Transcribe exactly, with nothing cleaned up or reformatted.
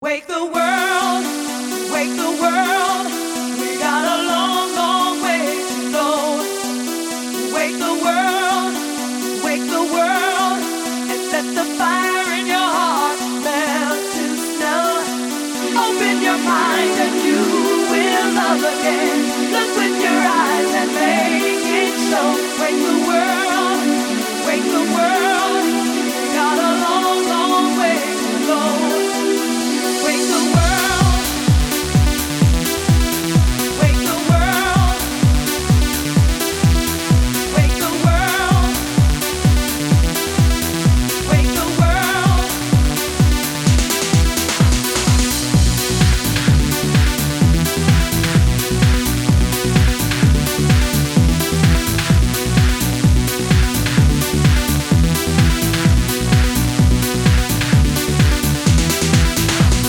Wake the world, wake the world. We got a long, long way to go. Wake the world, wake the world, and set the fire in your heart melt to snow. Open your mind and you will love again. Look with your eyes and make it show. Wake the world, wake the world.